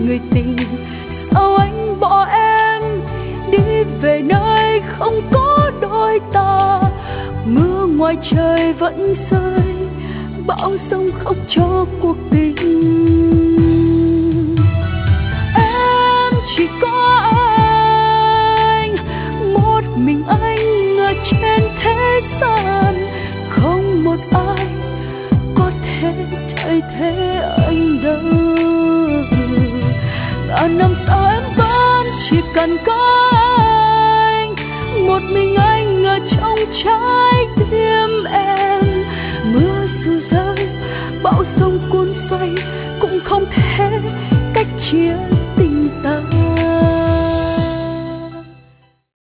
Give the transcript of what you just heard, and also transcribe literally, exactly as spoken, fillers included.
người tình. Sao anh bỏ em đi về nơi không có đôi ta? Mưa ngoài trời vẫn rơi, bão giông khóc cho cuộc tình. Em chỉ có anh, một mình anh ở trên thế gian, không một ai có thể thay thế anh đâu. Ngàn năm sau em vẫn chỉ cần có anh, một mình anh ở trong trái